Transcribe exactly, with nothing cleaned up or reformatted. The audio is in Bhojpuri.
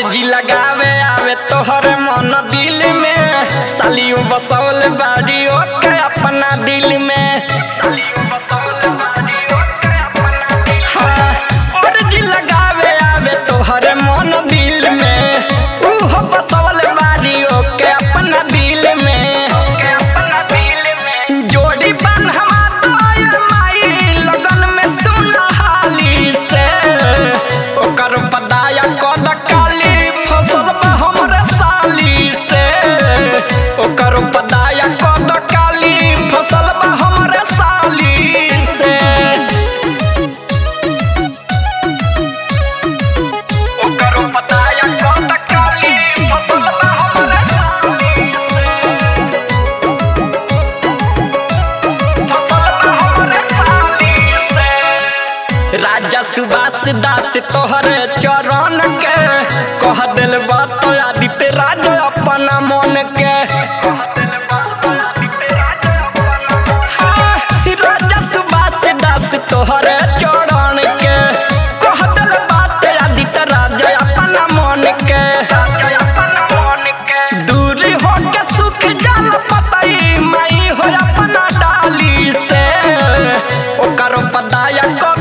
अर्जी लगावे आवे तोहर मन दिल में, सालियों बसौल बाड़ियों के अपना दिल में। हाँ, अर्जी लगावे आवे तोहर मन दिल में, उहो बसौल बाड़ियों के अपना दिल में। जोड़ी बन हमार माई लगन में सुना हाली से, ओकर पदाया कद काली फसल बा हमरे साली से, ओकर पदाया कद काली फसल बा हमरे साली से, ओकर पदाया कद काली फसल बा हमरे साली से। राजा सुभाष दास तोहर चरण के कह दिल बात आदित्य राज अपना मन के। हाँ, राजा सुभाष दास तोहर चरण के कह दिल बात आदित्य राज अपना मन के। दूरी हो के सुख जल पतई मई हो अपना डाली से, ओकर पदाया